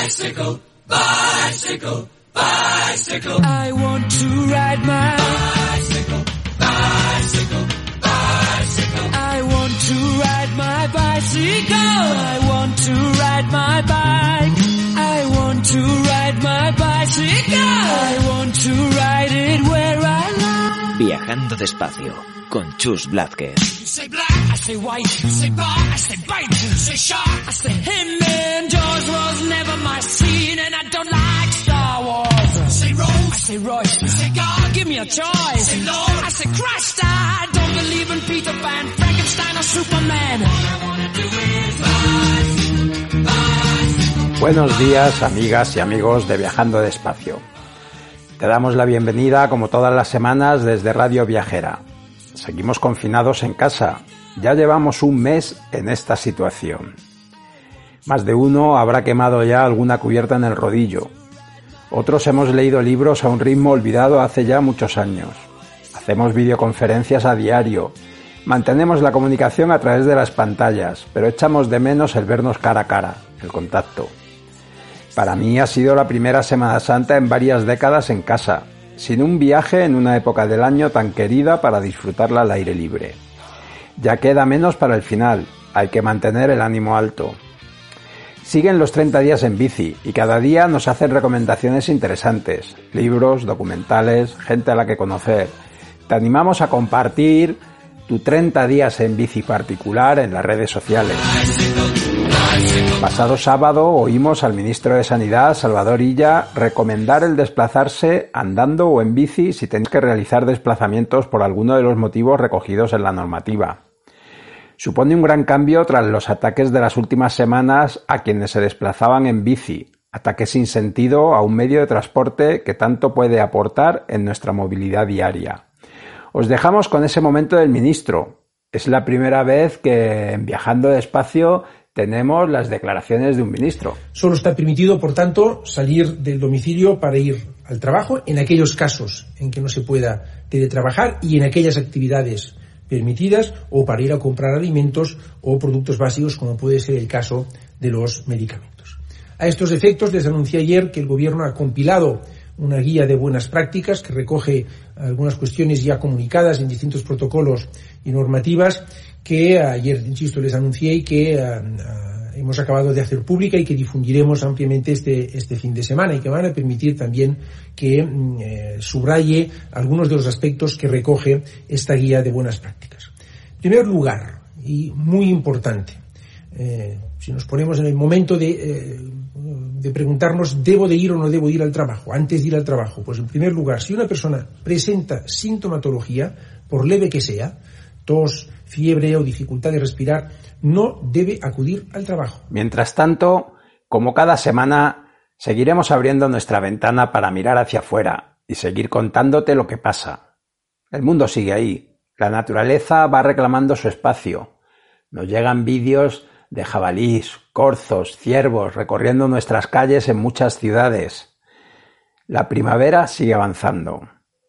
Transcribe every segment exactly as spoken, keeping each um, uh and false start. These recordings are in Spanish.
Bicycle, bicycle, bicycle. I want to ride my bicycle, bicycle, bicycle. I want to ride my bicycle. I want to ride my bike. I want to ride my bicycle. I want to ride it where I like. Viajando despacio con Chus Blázquez. You say black, I say white. You say bar, I say bite. You say shark, I say him. And Jaws was never my scene, and I don't like Star Wars. You say Rose, I say Royce. You say God, give me a choice. You say Lord, I say Christ. I don't believe in Peter Pan, Frankenstein or Superman. All I wanna do is bicycle, bicycle. Buenos días, amigas y amigos de Viajando Despacio. Te damos la bienvenida, como todas las semanas, desde Radio Viajera. Seguimos confinados en casa. Ya llevamos un mes en esta situación. Más de uno habrá quemado ya alguna cubierta en el rodillo. Otros hemos leído libros a un ritmo olvidado hace ya muchos años. Hacemos videoconferencias a diario. Mantenemos la comunicación a través de las pantallas, pero echamos de menos el vernos cara a cara, el contacto. Para mí ha sido la primera Semana Santa en varias décadas en casa, sin un viaje en una época del año tan querida para disfrutarla al aire libre. Ya queda menos para el final, hay que mantener el ánimo alto. Siguen los treinta días en bici y cada día nos hacen recomendaciones interesantes, libros, documentales, gente a la que conocer. Te animamos a compartir tu treinta días en bici particular en las redes sociales. Pasado sábado oímos al ministro de Sanidad, Salvador Illa, recomendar el desplazarse andando o en bici si tenéis que realizar desplazamientos por alguno de los motivos recogidos en la normativa. Supone un gran cambio tras los ataques de las últimas semanas a quienes se desplazaban en bici, ataques sin sentido a un medio de transporte que tanto puede aportar en nuestra movilidad diaria. Os dejamos con ese momento del ministro. Es la primera vez que en Viajando Despacio tenemos las declaraciones de un ministro. Solo está permitido, por tanto, salir del domicilio para ir al trabajo en aquellos casos en que no se pueda teletrabajar y en aquellas actividades permitidas, o para ir a comprar alimentos o productos básicos, como puede ser el caso de los medicamentos. A estos efectos, les anuncié ayer que el Gobierno ha compilado una guía de buenas prácticas que recoge algunas cuestiones ya comunicadas en distintos protocolos y normativas que ayer, insisto, les anuncié y que uh, uh, hemos acabado de hacer pública y que difundiremos ampliamente este, este fin de semana, y que van a permitir también que uh, subraye algunos de los aspectos que recoge esta guía de buenas prácticas. En primer lugar, y muy importante, eh, si nos ponemos en el momento de, eh, de preguntarnos ¿debo de ir o no debo ir al trabajo? Antes de ir al trabajo, pues en primer lugar, si una persona presenta sintomatología, por leve que sea, tos, fiebre o dificultad de respirar, no debe acudir al trabajo. Mientras tanto, como cada semana, seguiremos abriendo nuestra ventana para mirar hacia afuera y seguir contándote lo que pasa. El mundo sigue ahí. La naturaleza va reclamando su espacio. Nos llegan vídeos de jabalís, corzos, ciervos recorriendo nuestras calles en muchas ciudades. La primavera sigue avanzando.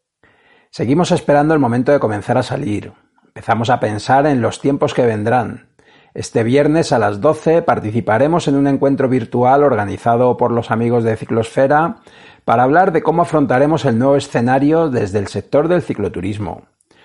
Seguimos esperando el momento de comenzar a salir. Empezamos a pensar en los tiempos que vendrán. Este viernes a las doce participaremos en un encuentro virtual organizado por los amigos de Ciclosfera para hablar de cómo afrontaremos el nuevo escenario desde el sector del cicloturismo.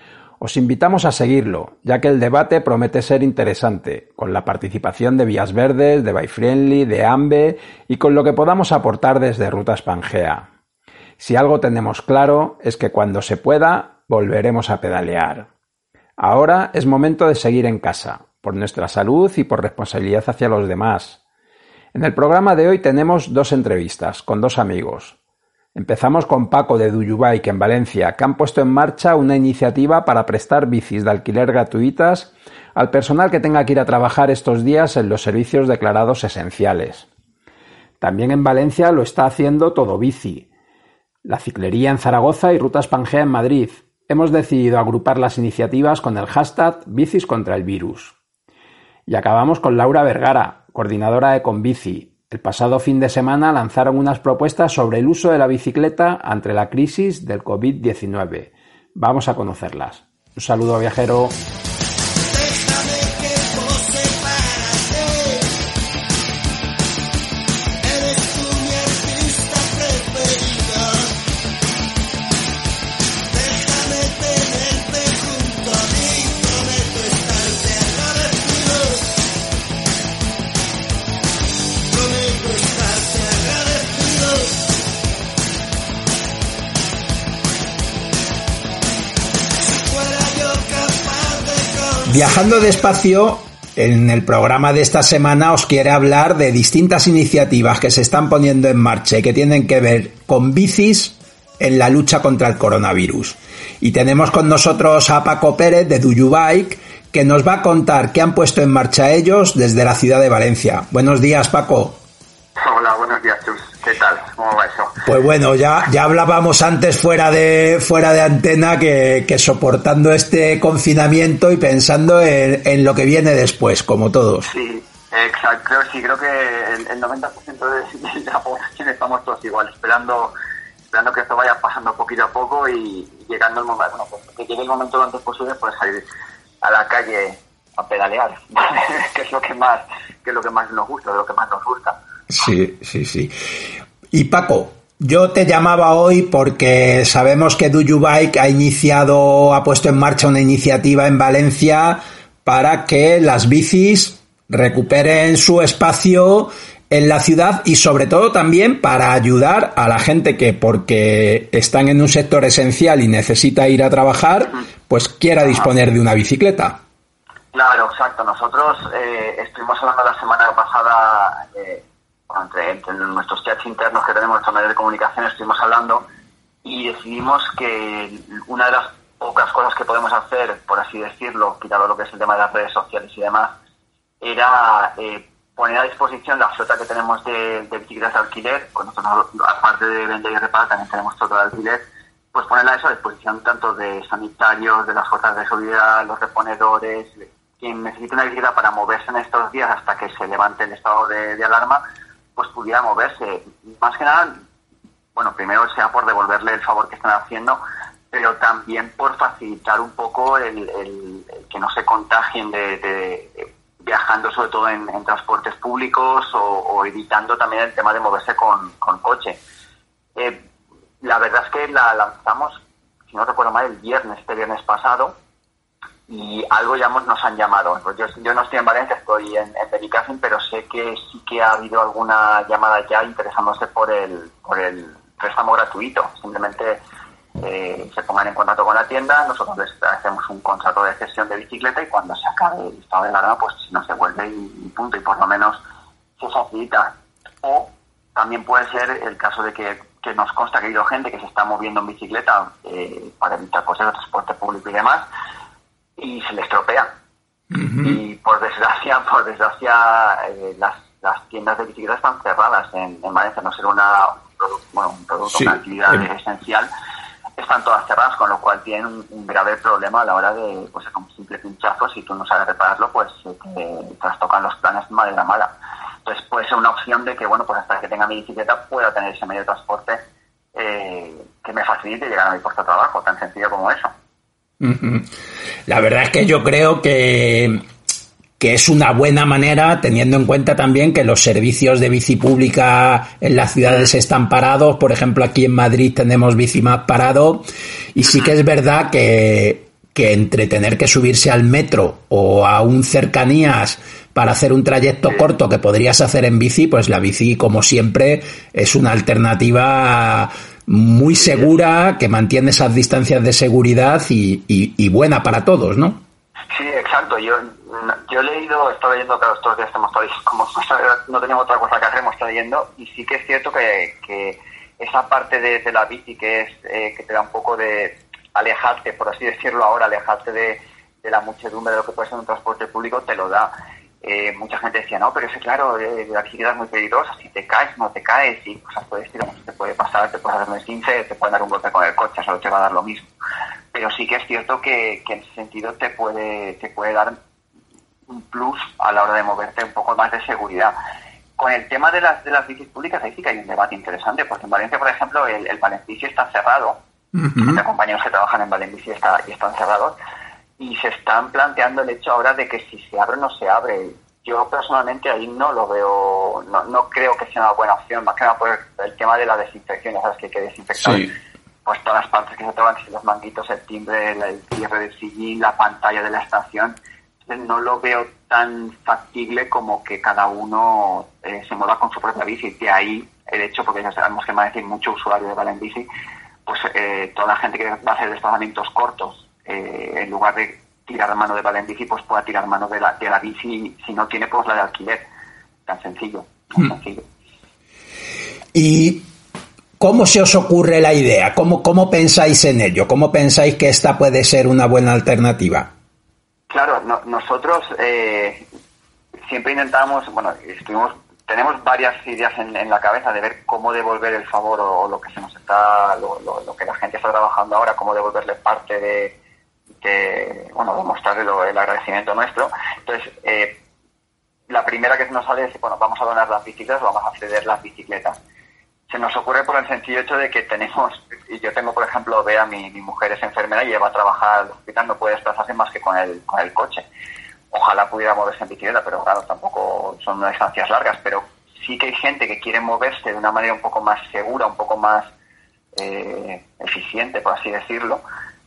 Os invitamos a seguirlo, ya que el debate promete ser interesante, con la participación de Vías Verdes, de Bike Friendly, de AMBE y con lo que podamos aportar desde Rutas Pangea. Si algo tenemos claro es que cuando se pueda, volveremos a pedalear. Ahora es momento de seguir en casa, por nuestra salud y por responsabilidad hacia los demás. En el programa de hoy tenemos dos entrevistas con dos amigos. Empezamos con Paco de Duyubike en Valencia, que han puesto en marcha una iniciativa para prestar bicis de alquiler gratuitas al personal que tenga que ir a trabajar estos días en los servicios declarados esenciales. También en Valencia lo está haciendo Todo Bici, la Ciclería en Zaragoza y Rutas Pangea en Madrid. Hemos decidido agrupar las iniciativas con el hashtag Bicis contra el virus. Y acabamos con Laura Vergara, coordinadora de Conbici. El pasado fin de semana lanzaron unas propuestas sobre el uso de la bicicleta ante la crisis del covid diecinueve. Vamos a conocerlas. Un saludo, viajero. Eres tú Viajando despacio, en el programa de esta semana os quiere hablar de distintas iniciativas que se están poniendo en marcha y que tienen que ver con bicis en la lucha contra el coronavirus. Y tenemos con nosotros a Paco Pérez de DoYouBike, que nos va a contar qué han puesto en marcha ellos desde la ciudad de Valencia. Buenos días, Paco. Hola, buenos días, Chus. ¿Qué tal? ¿Cómo va eso? Pues bueno, ya, ya hablábamos antes fuera de fuera de antena que, que soportando este confinamiento y pensando en, en lo que viene después, como todos. Sí, exacto. Sí, creo que el, el noventa por ciento de, de la población estamos todos igual, esperando esperando que esto vaya pasando poquito a poco y, y llegando el momento, bueno, pues, que llegue el momento lo antes posible, pues salir a la calle a pedalear, que es lo que más que es lo que más nos gusta, de lo que más nos gusta. Sí, sí, sí. Y Paco, yo te llamaba hoy porque sabemos que DoYouBike ha iniciado, ha puesto en marcha una iniciativa en Valencia para que las bicis recuperen su espacio en la ciudad y sobre todo también para ayudar a la gente que, porque están en un sector esencial y necesita ir a trabajar, pues quiera disponer de una bicicleta. Claro, exacto. Nosotros eh, estuvimos hablando la semana pasada, eh, entre, entre nuestros chats internos que tenemos, nuestra medio de comunicación, estuvimos hablando y decidimos que una de las pocas cosas que podemos hacer, por así decirlo, quitando lo que es el tema de las redes sociales y demás, era eh, poner a disposición la flota que tenemos de, de bicicletas de alquiler. Con nosotros, aparte de vender y reparar, también tenemos flota de alquiler, pues ponerla eso a disposición tanto de sanitarios, de las fuerzas de seguridad, los reponedores, quien necesite una bicicleta para moverse en estos días hasta que se levante el estado de, de alarma, pues pudiera moverse. Más que nada, bueno, primero sea por devolverle el favor que están haciendo, pero también por facilitar un poco el, el, el que no se contagien de, de, de viajando sobre todo en, en transportes públicos o, o evitando también el tema de moverse con, con coche. Eh, la verdad es que la lanzamos, si no recuerdo mal, el viernes, este viernes pasado, y algo ya nos han llamado. Pues yo, yo no estoy en Valencia, estoy en, en Benicàssim, pero sé que sí que ha habido alguna llamada ya interesándose por el por el préstamo gratuito. Simplemente eh, se pongan en contacto con la tienda, nosotros les hacemos un contrato de cesión de bicicleta y cuando se acabe el estado de alarma, pues si no se vuelve y, y punto, y por lo menos se facilita. O también puede ser el caso de que, que nos consta que ha habido gente que se está moviendo en bicicleta eh, para evitar cosas de transporte público y demás, y se le estropea. Uh-huh. Y por desgracia, por desgracia, eh, las, las tiendas de bicicletas están cerradas en, en Valencia, no ser una un producto, bueno, un producto, sí, una actividad eh. esencial, están todas cerradas, con lo cual tienen un, un grave problema a la hora de, pues, con un simple pinchazo, si tú no sabes repararlo, pues te trastocan los planes de manera mala. Entonces puede ser una opción de que, bueno, pues hasta que tenga mi bicicleta pueda tener ese medio de transporte eh, que me facilite llegar a mi puesto de trabajo, tan sencillo como eso. La verdad es que yo creo que, que es una buena manera, teniendo en cuenta también que los servicios de bici pública en las ciudades están parados. Por ejemplo, aquí en Madrid tenemos Bicimap parado, y sí que es verdad que, que entre tener que subirse al metro o a un cercanías para hacer un trayecto corto que podrías hacer en bici, pues la bici, como siempre, es una alternativa muy segura, que mantiene esas distancias de seguridad y, y, y buena para todos, ¿no? Sí, exacto. Yo yo he leído, he estado leyendo, claro, estos días estamos todos, como no tenemos otra cosa que hacer, hemos estado leyendo, y sí que es cierto que, que esa parte de, de la bici que es eh, que te da un poco de alejarte, por así decirlo ahora, alejarte de, de la muchedumbre de lo que puede ser un transporte público, te lo da. Eh, mucha gente decía, no, pero es claro, eh, la bicicleta es muy peligrosa, si te caes, no te caes, y cosas por el estilo, te puede pasar, te puedes hacer un esguince, te pueden dar un golpe con el coche, solo te va a dar lo mismo. Pero sí que es cierto que, que en ese sentido te puede, te puede dar un plus a la hora de moverte, un poco más de seguridad. Con el tema de las de las bicis públicas, ahí sí que hay un debate interesante, porque en Valencia, por ejemplo, el, el Valenbici está cerrado, uh-huh. Hay compañeros que trabajan en Valenbici está, y están cerrados, y se están planteando el hecho ahora de que si se abre o no se abre. Yo personalmente ahí no lo veo, no, no creo que sea una buena opción, más que nada por el tema de la desinfección. Ya sabes que hay que desinfectar, sí, pues todas las partes que se tocan, si los manguitos, el timbre, el cierre del sillín, la pantalla de la estación. No lo veo tan factible como que cada uno eh, se mueva con su propia bici. De ahí el hecho, porque ya sabemos que va a decir mucho usuario de Valenbici, pues eh, toda la gente que va a hacer desplazamientos cortos, eh, en lugar de tirar mano de Valenbici, pues pueda tirar mano de la, de la bici, si no tiene, pues la de alquiler. Tan sencillo, tan sencillo. ¿Y cómo se os ocurre la idea? ¿Cómo, cómo pensáis en ello? ¿Cómo pensáis que esta puede ser una buena alternativa? Claro, no, nosotros eh, siempre intentamos, bueno, estuvimos, tenemos varias ideas en, en la cabeza de ver cómo devolver el favor o, o lo que se nos está, lo, lo, lo que la gente está trabajando ahora, cómo devolverle parte de, de bueno, demostrarle lo, el agradecimiento nuestro. Entonces, eh, la primera que nos sale es, bueno, vamos a donar las bicicletas, vamos a ceder las bicicletas. Se nos ocurre por el sencillo hecho de que tenemos, y yo tengo, por ejemplo, Bea, mi, mi mujer es enfermera y lleva a trabajar al hospital, no puede desplazarse más que con el, con el coche. Ojalá pudiera moverse en bicicleta, pero claro, tampoco son distancias largas, pero sí que hay gente que quiere moverse de una manera un poco más segura, un poco más eh, eficiente, por así decirlo,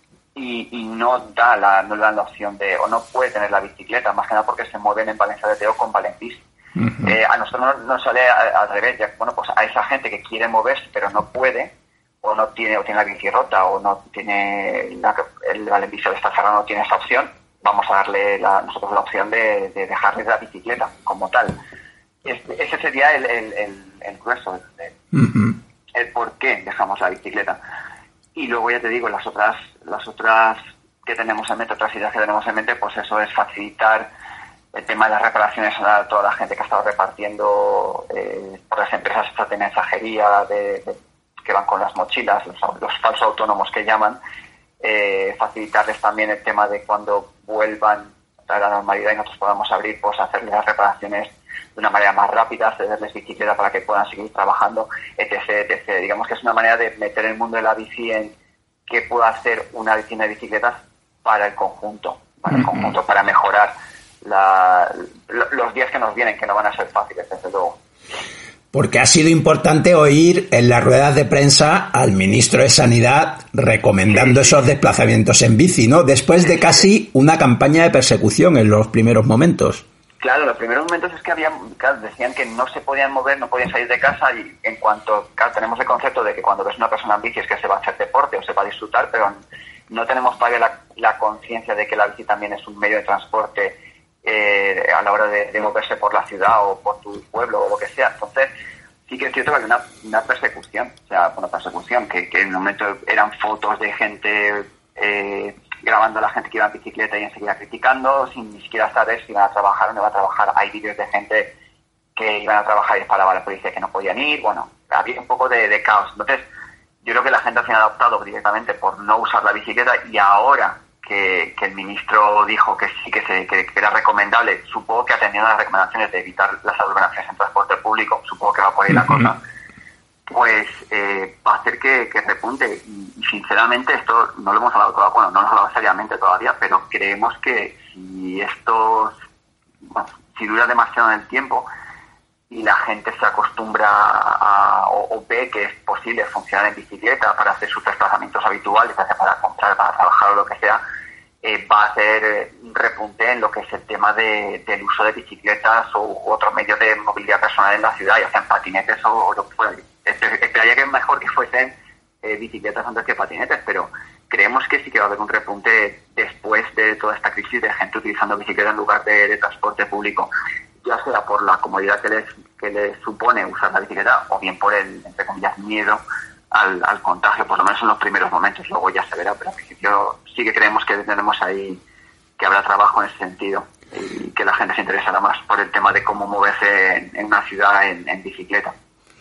y, y no da la, no le dan la opción de, o no puede tener la bicicleta, más que nada porque se mueven en Valencia de Teo con Valenbici. Uh-huh. Eh, a nosotros nos no sale al revés, ya, bueno, pues a esa gente que quiere moverse pero no puede, o no tiene, o tiene la bici rota, o no tiene, la, el Valenbici está cerrado, no tiene esa opción, vamos a darle la, nosotros la opción de, de dejarles la bicicleta como tal. Es, ese sería el, el, el, el grueso, el, uh-huh. el por qué dejamos la bicicleta. Y luego ya te digo, las otras, las otras que tenemos en mente, otras ideas que tenemos en mente, pues eso es facilitar el tema de las reparaciones a toda la gente que ha estado repartiendo eh, por las empresas estas de mensajería, de, de, que van con las mochilas, los, los falsos autónomos que llaman, eh, facilitarles también el tema de cuando vuelvan a la normalidad y nosotros podamos abrir, pues hacerles las reparaciones de una manera más rápida, cederles bicicleta para que puedan seguir trabajando, etcétera, etcétera. Digamos que es una manera de meter el mundo de la bici en qué pueda hacer una vecina de bicicletas para el conjunto, para el conjunto, para mejorar la, los días que nos vienen, que no van a ser fáciles, desde luego. Porque ha sido importante oír en las ruedas de prensa al ministro de Sanidad recomendando sí, sí. esos desplazamientos en bici, ¿no? Después de casi una campaña de persecución en los primeros momentos. Claro, los primeros momentos es que había, claro, decían que no se podían mover, no podían salir de casa, y en cuanto, claro, tenemos el concepto de que cuando ves una persona en bici es que se va a hacer deporte o se va a disfrutar, pero no tenemos todavía la, la conciencia de que la bici también es un medio de transporte eh, a la hora de, de moverse por la ciudad o por tu pueblo o lo que sea. Entonces, sí que es cierto que hay una, una persecución, o sea, una persecución, que, que en un momento eran fotos de gente eh, grabando a la gente que iba en bicicleta y enseguida criticando, sin ni siquiera saber si iban a trabajar o no iban a trabajar. Hay vídeos de gente que iban a trabajar y disparaba a la policía que no podían ir. Bueno, había un poco de, de caos. Entonces, yo creo que la gente al final ha optado directamente por no usar la bicicleta, y ahora que, que el ministro dijo que sí, que, se, que, que era recomendable, supongo que atendiendo a las recomendaciones de evitar las aglomeraciones en transporte público, supongo que va por ahí la cosa, pues eh, va a hacer que, que repunte. Y, y sinceramente esto no lo hemos hablado todavía, bueno, no lo hemos hablado seriamente todavía, pero creemos que si esto, bueno, si dura demasiado en el tiempo y la gente se acostumbra a, a o, o ve que es posible funcionar en bicicleta para hacer sus desplazamientos habituales, ya sea para comprar, para trabajar o lo que sea, eh, va a hacer un repunte en lo que es el tema de, del uso de bicicletas o u otros medios de movilidad personal en la ciudad, ya sean patinetes o, o lo que fuera. Esperaría que es mejor que fuesen eh, bicicletas antes que patinetes, pero creemos que sí que va a haber un repunte después de toda esta crisis de gente utilizando bicicleta en lugar de, de transporte público, ya sea por la comodidad que les, que les supone usar la bicicleta, o bien por el, entre comillas, miedo al, al contagio, por lo menos en los primeros momentos. Luego ya se verá, pero al principio sí que creemos que tenemos ahí, que habrá trabajo en ese sentido, y que la gente se interesará más por el tema de cómo moverse en, en una ciudad en, en bicicleta.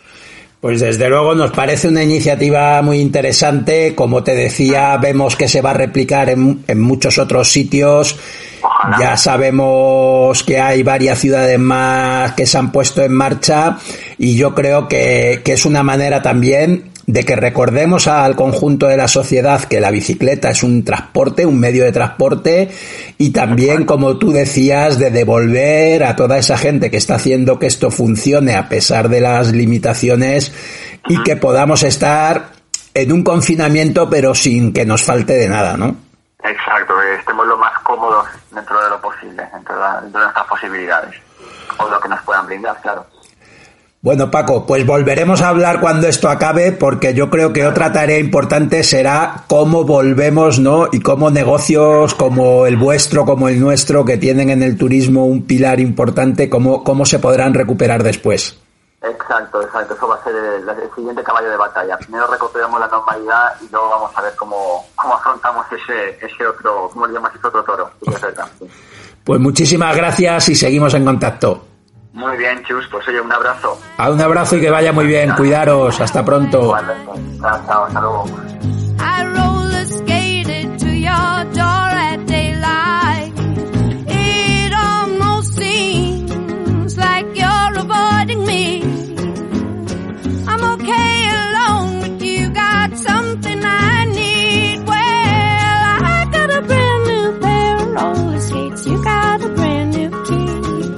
Pues desde luego nos parece una iniciativa muy interesante. Como te decía, vemos que se va a replicar en, en muchos otros sitios. Ojalá. Ya sabemos que hay varias ciudades más que se han puesto en marcha, y yo creo que, que es una manera también de que recordemos al conjunto de la sociedad que la bicicleta es un transporte, un medio de transporte, y también, como tú decías, de devolver a toda esa gente que está haciendo que esto funcione a pesar de las limitaciones, y que podamos estar en un confinamiento pero sin que nos falte de nada, ¿no? Exacto, que estemos lo más cómodos dentro de lo posible, dentro de, dentro de nuestras posibilidades, o lo que nos puedan brindar, claro. Bueno, Paco, pues volveremos a hablar cuando esto acabe, porque yo creo que otra tarea importante será cómo volvemos, ¿no? Y cómo negocios como el vuestro, como el nuestro, que tienen en el turismo un pilar importante, cómo, cómo se podrán recuperar después. Exacto, exacto. Eso va a ser el, el siguiente caballo de batalla. Primero recuperamos la normalidad y luego vamos a ver cómo, cómo afrontamos ese, ese otro, ¿cómo le llamas? Ese otro toro. Sí, es verdad, sí. Pues muchísimas gracias y seguimos en contacto. Muy bien, Chus, pues oye, un abrazo. A un abrazo y que vaya muy bien. Cuidaros, hasta pronto. Igualmente. Chao, chao, hasta luego. I roller skated to your door at daylight. It almost seems like you're avoiding me. I'm okay alone, but you got something I need. Well, I got a brand new pair of roller skates. You got a brand new key.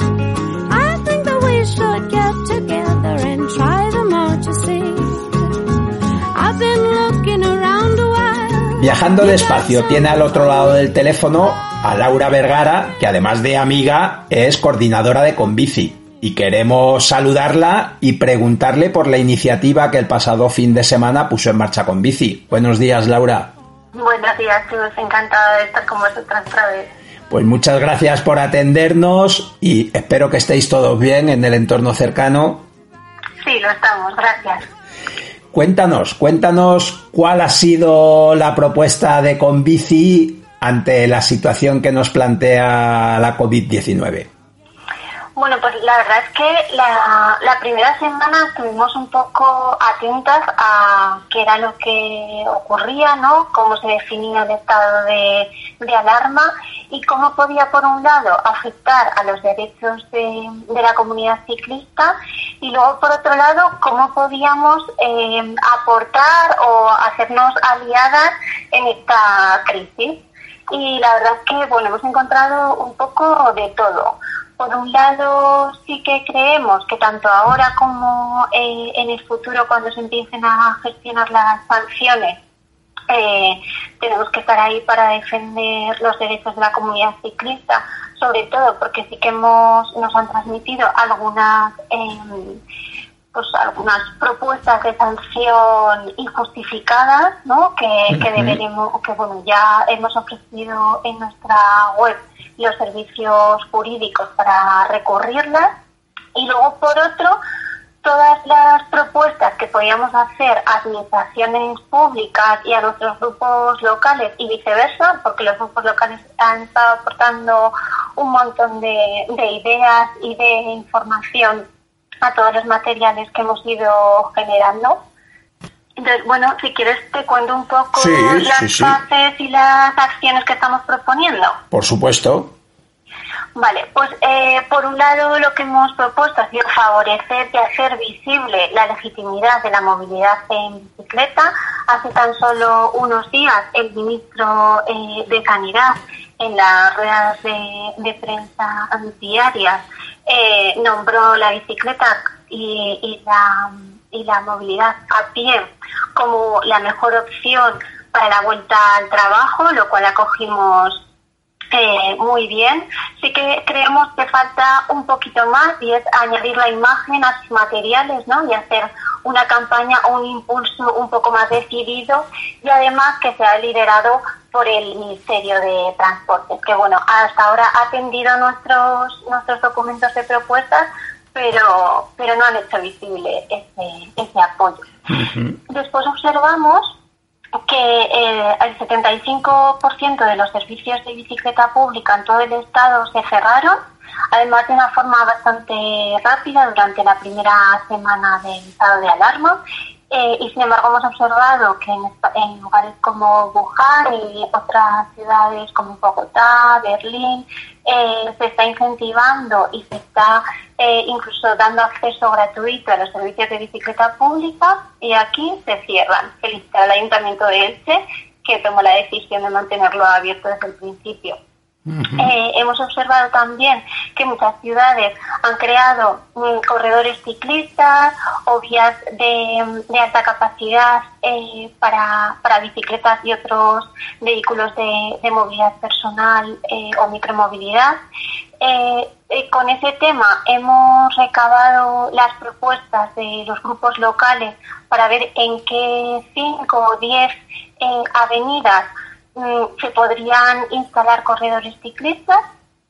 Should get together and try them out, you see. I've been looking around a while. Viajando despacio tiene al otro lado del teléfono a Laura Vergara, que además de amiga es coordinadora de Conbici, y queremos saludarla y preguntarle por la iniciativa que el pasado fin de semana puso en marcha Conbici. Buenos días, Laura. Buenos días, chicos, encantada de estar con vosotras otra vez. Pues muchas gracias por atendernos y espero que estéis todos bien en el entorno cercano. Sí, lo estamos, gracias. Cuéntanos, cuéntanos cuál ha sido la propuesta de Conbici ante la situación que nos plantea la covid diecinueve. Bueno, pues la verdad es que la, la primera semana estuvimos un poco atentas a qué era lo que ocurría, ¿no? Cómo se definía el estado de, de alarma y cómo podía, por un lado, afectar a los derechos de, de la comunidad ciclista y luego, por otro lado, cómo podíamos eh, aportar o hacernos aliadas en esta crisis. Y la verdad es que, bueno, hemos encontrado un poco de todo. Por un lado, sí que creemos que tanto ahora como eh, en el futuro, cuando se empiecen a gestionar las sanciones, eh, tenemos que estar ahí para defender los derechos de la comunidad ciclista, sobre todo porque sí que hemos nos han transmitido algunas eh, pues algunas propuestas de sanción injustificadas, ¿no? Que, que deberemos, que bueno, ya hemos ofrecido en nuestra web los servicios jurídicos para recurrirlas, y luego por otro todas las propuestas que podíamos hacer a administraciones públicas y a nuestros grupos locales y viceversa, porque los grupos locales han estado aportando un montón de, de ideas y de información a todos los materiales que hemos ido generando. Entonces, bueno, si quieres te cuento un poco sí, las sí, sí. fases y las acciones que estamos proponiendo. Por supuesto. Vale, pues eh, por un lado lo que hemos propuesto ha sido favorecer y hacer visible la legitimidad de la movilidad en bicicleta. Hace tan solo unos días el ministro eh, de Sanidad, en las ruedas de, de prensa diarias, eh, nombró la bicicleta y, y, la, y la movilidad a pie como la mejor opción para la vuelta al trabajo, lo cual acogimos Eh, muy bien. Sí que creemos que falta un poquito más, y es añadir la imagen a sus materiales, ¿no? Y hacer una campaña o un impulso un poco más decidido, y además que sea liderado por el Ministerio de Transportes, que bueno, hasta ahora ha atendido nuestros nuestros documentos de propuestas, pero pero no han hecho visible ese ese apoyo. Uh-huh. Después observamos que eh, el setenta y cinco por ciento de los servicios de bicicleta pública en todo el estado se cerraron, además de una forma bastante rápida durante la primera semana del estado de alarma. Eh, y sin embargo hemos observado que en, en lugares como Wuhan y otras ciudades como Bogotá, Berlín, eh, se está incentivando y se está eh, incluso dando acceso gratuito a los servicios de bicicleta pública, y aquí se cierran. Felicitar al Ayuntamiento de Elche, que tomó la decisión de mantenerlo abierto desde el principio. Uh-huh. Eh, hemos observado también que muchas ciudades han creado um, corredores ciclistas o vías de, de alta capacidad eh, para, para bicicletas y otros vehículos de, de movilidad personal eh, o micromovilidad. Eh, eh, con ese tema hemos recabado las propuestas de los grupos locales para ver en qué cinco o diez eh, avenidas mm, se podrían instalar corredores ciclistas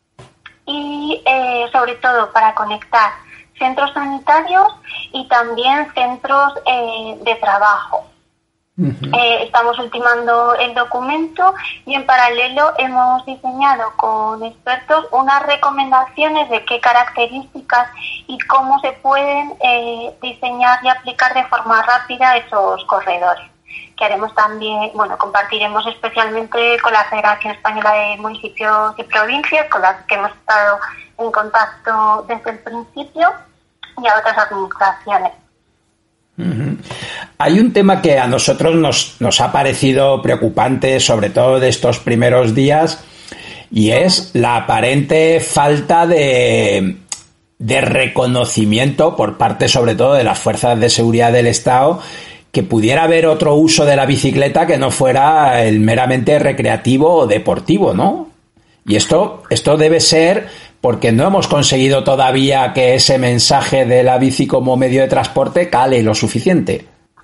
y eh, sobre todo para conectar centros sanitarios y también centros eh, de trabajo. Uh-huh. Eh, estamos ultimando el documento y en paralelo hemos diseñado con expertos unas recomendaciones de qué características y cómo se pueden eh, diseñar y aplicar de forma rápida esos corredores. Que haremos también, bueno, compartiremos especialmente con la Federación Española de Municipios y Provincias, con las que hemos estado en contacto desde el principio, y a otras administraciones. Uh-huh. Hay un tema que a nosotros nos, nos ha parecido preocupante, sobre todo de estos primeros días, y es la aparente falta de, de reconocimiento por parte, sobre todo, de las fuerzas de seguridad del Estado, que pudiera haber otro uso de la bicicleta que no fuera el meramente recreativo o deportivo, ¿no? Y esto, esto debe ser porque no hemos conseguido todavía que ese mensaje de la bici como medio de transporte cale lo suficiente.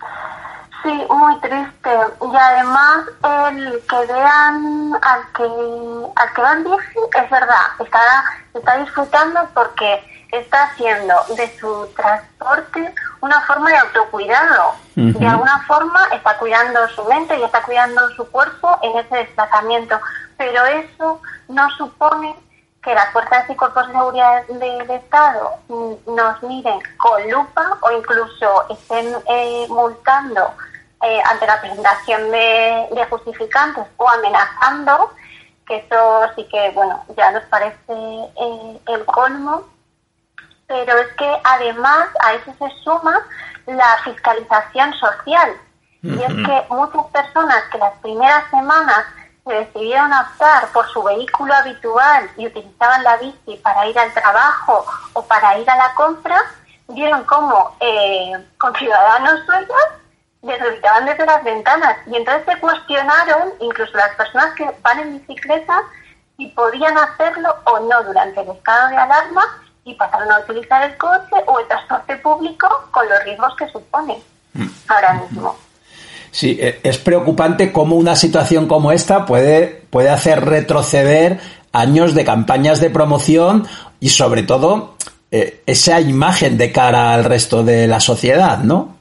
Sí, muy triste. Y además el que vean al que al que va en bici, es verdad, está, está disfrutando porque está haciendo de su transporte una forma de autocuidado. Uh-huh. De alguna forma está cuidando su mente y está cuidando su cuerpo en ese desplazamiento. Pero eso no supone que las fuerzas y cuerpos de seguridad del Estado nos miren con lupa o incluso estén eh, multando eh, ante la presentación de, de justificantes o amenazando, que eso sí que, bueno, ya nos parece eh, el colmo. Pero es que además a eso se suma la fiscalización social. Uh-huh. Y es que muchas personas que las primeras semanas se decidieron optar por su vehículo habitual y utilizaban la bici para ir al trabajo o para ir a la compra, vieron cómo eh, con ciudadanos suyos les gritaban desde las ventanas. Y entonces se cuestionaron, incluso las personas que van en bicicleta, si podían hacerlo o no durante el estado de alarma, y pasaron a utilizar el coche o el transporte público con los riesgos que supone mm. ahora mismo. Sí, es preocupante cómo una situación como esta puede, puede hacer retroceder años de campañas de promoción y sobre todo eh, esa imagen de cara al resto de la sociedad, ¿no?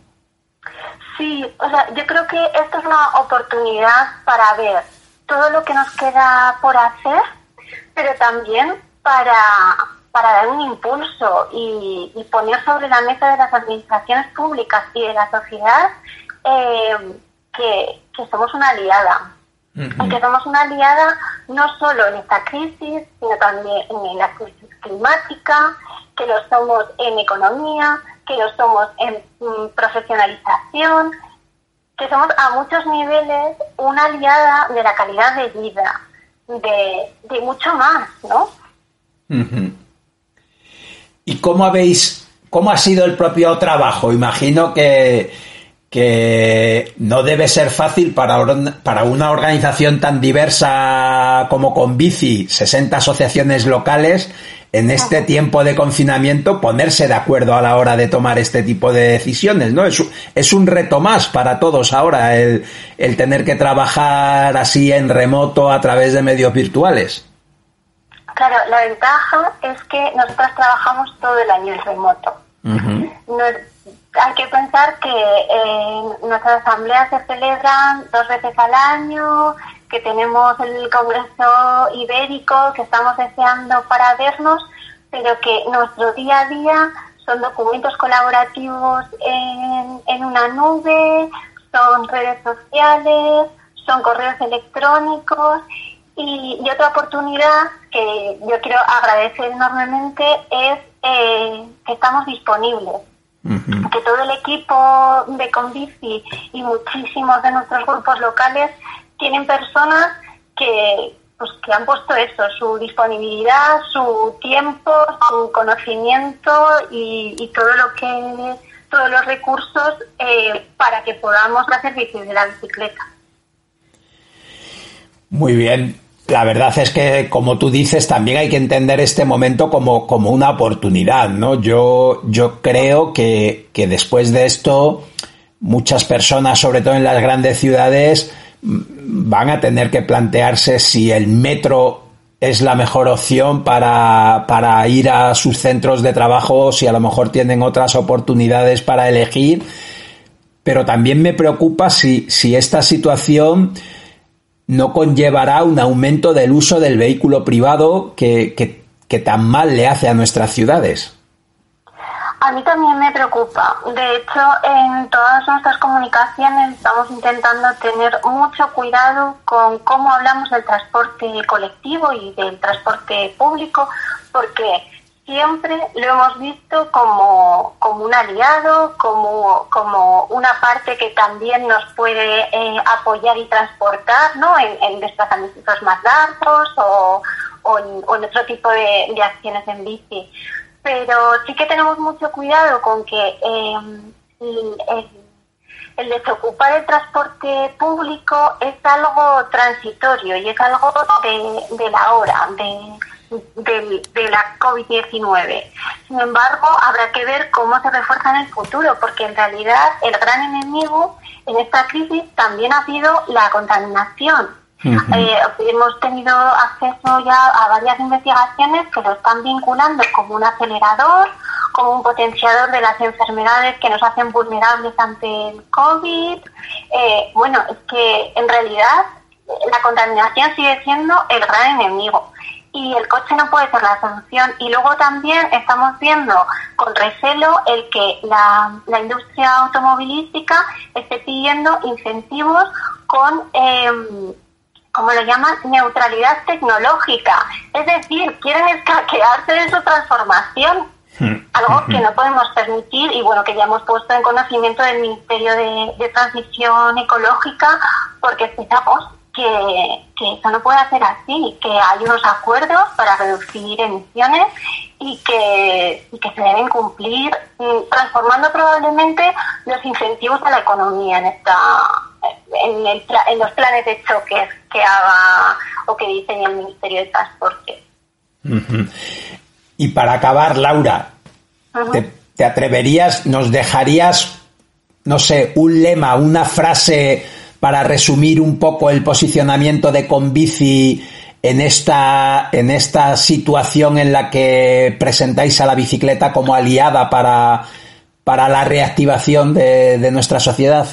Sí, o sea, yo creo que esto es una oportunidad para ver todo lo que nos queda por hacer, pero también para... para dar un impulso y, y poner sobre la mesa de las administraciones públicas y de la sociedad eh, que, que somos una aliada. Uh-huh. Y que somos una aliada no solo en esta crisis, sino también en la crisis climática, que lo somos en economía, que lo somos en mm, profesionalización, que somos a muchos niveles una aliada de la calidad de vida, de, de mucho más, ¿no? Uh-huh. ¿Y cómo habéis, cómo ha sido el propio trabajo? Imagino que, que no debe ser fácil para, para una organización tan diversa como Conbici, sesenta asociaciones locales, en este tiempo de confinamiento ponerse de acuerdo a la hora de tomar este tipo de decisiones, ¿no? Es, es un reto más para todos ahora el, el tener que trabajar así en remoto a través de medios virtuales. Claro, la ventaja es que nosotros trabajamos todo el año en remoto. Uh-huh. No, hay que pensar que eh, nuestras asambleas se celebran dos veces al año, que tenemos el Congreso Ibérico, que estamos deseando para vernos, pero que nuestro día a día son documentos colaborativos en, en una nube, son redes sociales, son correos electrónicos. Y, y otra oportunidad que yo quiero agradecer enormemente es eh, que estamos disponibles. Uh-huh. Que todo el equipo de Conbici y muchísimos de nuestros grupos locales tienen personas que pues que han puesto eso, su disponibilidad, su tiempo, su conocimiento y, y todo lo que todos los recursos eh, para que podamos hacer bici de la bicicleta. Muy bien. la verdad es que, como tú dices, también hay que entender este momento como, como una oportunidad, ¿no? Yo, yo creo que, que después de esto, muchas personas, sobre todo en las grandes ciudades, van a tener que plantearse si el metro es la mejor opción para, para ir a sus centros de trabajo, si a lo mejor tienen otras oportunidades para elegir. Pero también me preocupa si, si esta situación no conllevará un aumento del uso del vehículo privado que, que, que tan mal le hace a nuestras ciudades. A mí también me preocupa. De hecho, en todas nuestras comunicaciones estamos intentando tener mucho cuidado con cómo hablamos del transporte colectivo y del transporte público, porque siempre lo hemos visto como, como un aliado, como, como una parte que también nos puede eh, apoyar y transportar, ¿no? En, en desplazamientos más largos o, o, en, o en otro tipo de, de acciones en bici. Pero sí que tenemos mucho cuidado con que eh, el, el, el desocupar el transporte público es algo transitorio y es algo de, de la hora, de De, de la covid diecinueve. Sin embargo, habrá que ver cómo se refuerza en el futuro, porque en realidad el gran enemigo en esta crisis también ha sido la contaminación. Uh-huh. Eh, hemos tenido acceso ya a varias investigaciones que lo están vinculando como un acelerador, como un potenciador de las enfermedades que nos hacen vulnerables ante el COVID. Eh, bueno, es que en realidad la contaminación sigue siendo el gran enemigo. Y el coche no puede ser la solución. Y luego también estamos viendo con recelo el que la, la industria automovilística esté pidiendo incentivos con, eh, como lo llaman, neutralidad tecnológica. Es decir, quieren escaquearse de su transformación. Algo que no podemos permitir y bueno, que ya hemos puesto en conocimiento del Ministerio de, de Transición Ecológica, porque esperamos Que, que eso no puede ser así, que hay unos acuerdos para reducir emisiones y que, y que se deben cumplir, transformando probablemente los incentivos a la economía en esta en, el, en los planes de choque que haga o que diseñe el Ministerio de Transporte. Uh-huh. Y para acabar, Laura, uh-huh. ¿te, te atreverías, nos dejarías, no sé, un lema, una frase para resumir un poco el posicionamiento de Conbici en esta, en esta situación en la que presentáis a la bicicleta como aliada para, para la reactivación de, de nuestra sociedad?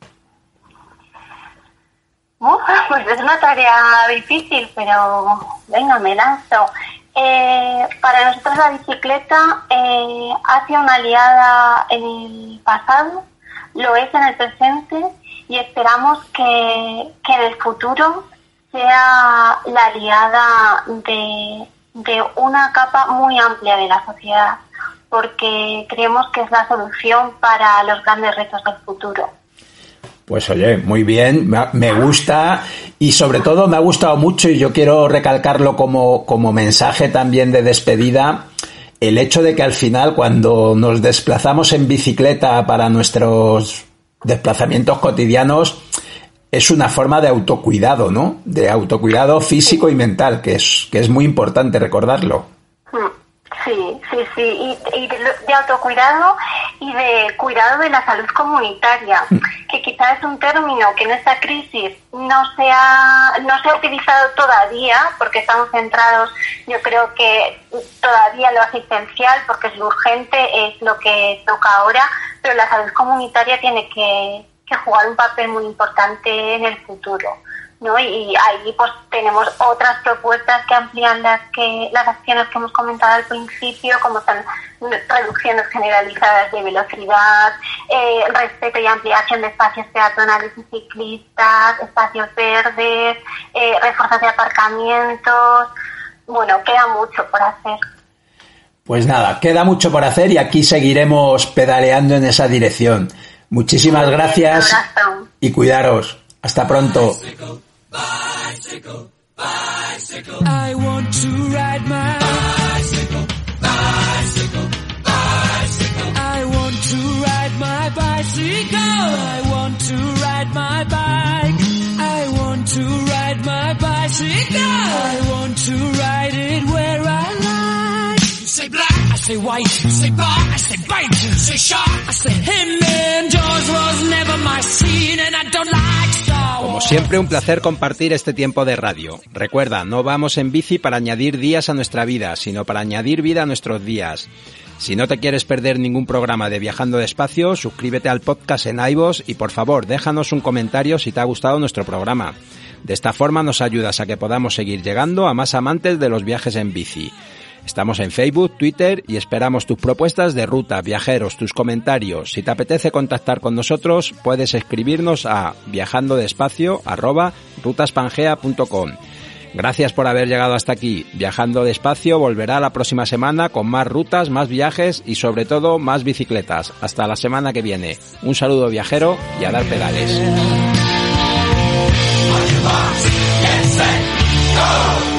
Uh, pues es una tarea difícil, pero venga, me lanzo. Eh, para nosotros la bicicleta eh, ha sido una aliada en el pasado, lo es en el presente, y esperamos que, que en el futuro sea la aliada de, de una capa muy amplia de la sociedad, porque creemos que es la solución para los grandes retos del futuro. Pues oye, muy bien, me gusta y sobre todo me ha gustado mucho, y yo quiero recalcarlo como, como mensaje también de despedida, el hecho de que al final, cuando nos desplazamos en bicicleta para nuestros desplazamientos cotidianos, es una forma de autocuidado, ¿no? De autocuidado físico y mental, que es, que es muy importante recordarlo. Sí, sí, sí, y, y de, de autocuidado y de cuidado de la salud comunitaria, que quizás es un término que en esta crisis no se ha, no se ha utilizado todavía, porque estamos centrados, yo creo que todavía en lo asistencial, porque es lo urgente, es lo que toca ahora, pero la salud comunitaria tiene que, que jugar un papel muy importante en el futuro, ¿no? Y ahí pues tenemos otras propuestas que amplían las que las acciones que hemos comentado al principio, como son reducciones generalizadas de velocidad, eh, respeto y ampliación de espacios peatonales y ciclistas, espacios verdes, eh, refuerzos de aparcamientos. Bueno, queda mucho por hacer. Pues nada, queda mucho por hacer y aquí seguiremos pedaleando en esa dirección. Muchísimas gracias y cuidaros. Hasta pronto. Bicycle, bicycle, I want to ride my bicycle, bicycle, bicycle. I want to ride my bicycle. I want to ride my bike. I want to ride my bicycle. bicycle. I want to ride it where I like. You say black, I say white. You say bar, I say bite. You say shark, I say him. And Jaws was never my scene, and I don't like Star Wars. Como siempre, un placer compartir este tiempo de radio. Recuerda, no vamos en bici para añadir días a nuestra vida, sino para añadir vida a nuestros días. Si no te quieres perder ningún programa de Viajando Despacio, suscríbete al podcast en iVoox y por favor déjanos un comentario si te ha gustado nuestro programa. De esta forma nos ayudas a que podamos seguir llegando a más amantes de los viajes en bici. Estamos en Facebook, Twitter y esperamos tus propuestas de ruta, viajeros, tus comentarios. Si te apetece contactar con nosotros, puedes escribirnos a viajandodespacio arroba rutaspangea punto com. Gracias por haber llegado hasta aquí. Viajando Despacio volverá la próxima semana con más rutas, más viajes y sobre todo más bicicletas. Hasta la semana que viene. Un saludo viajero y a dar pedales.